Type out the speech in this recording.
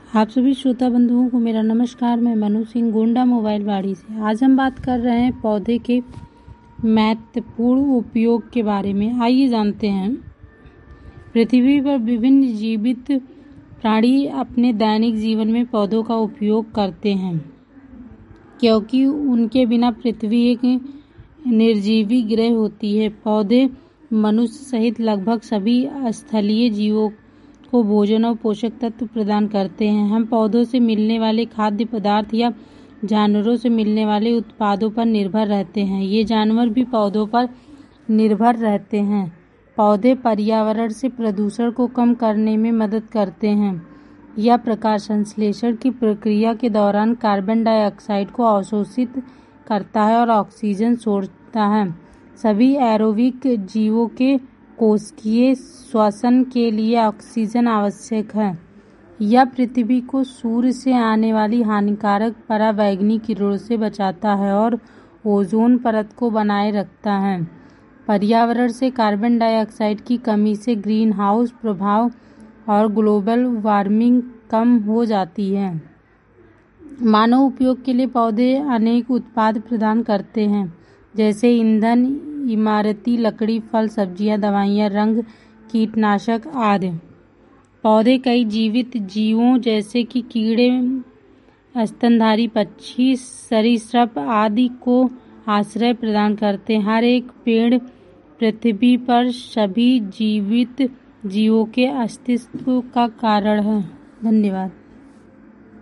आप सभी श्रोता बंधुओं को मेरा नमस्कार। मैं मनु सिंह गोंडा मोबाइल बाड़ी से। आज हम बात कर रहे हैं पौधे के महत्वपूर्ण उपयोग के बारे में। आइए जानते हैं। पृथ्वी पर विभिन्न जीवित प्राणी अपने दैनिक जीवन में पौधों का उपयोग करते हैं, क्योंकि उनके बिना पृथ्वी एक निर्जीवी ग्रह होती है। पौधे मनुष्य सहित लगभग सभी स्थलीय जीवों को भोजन और पोषक तत्व प्रदान करते हैं। हम पौधों से मिलने वाले खाद्य पदार्थ या जानवरों से मिलने वाले उत्पादों पर निर्भर रहते हैं। ये जानवर भी पौधों पर निर्भर रहते हैं। पौधे पर्यावरण से प्रदूषण को कम करने में मदद करते हैं। यह प्रकाश संश्लेषण की प्रक्रिया के दौरान कार्बन डाइऑक्साइड को अवशोषित करता है और ऑक्सीजन छोड़ता है। सभी एरोबिक जीवों के कोशिकीय श्वसन के लिए ऑक्सीजन आवश्यक है। यह पृथ्वी को सूर्य से आने वाली हानिकारक पराबैंगनी किरणों से बचाता है और ओजोन परत को बनाए रखता है। पर्यावरण से कार्बन डाइऑक्साइड की कमी से ग्रीन हाउस प्रभाव और ग्लोबल वार्मिंग कम हो जाती है। मानव उपयोग के लिए पौधे अनेक उत्पाद प्रदान करते हैं, जैसे ईंधन, इमारती लकड़ी, फल, सब्जियां, दवाइयां, रंग, कीटनाशक आदि। पौधे कई जीवित जीवों जैसे कि कीड़े, स्तनधारी पक्षी, सरीसृप आदि को आश्रय प्रदान करते हैं। हर एक पेड़ पृथ्वी पर सभी जीवित जीवों के अस्तित्व का कारण है। धन्यवाद।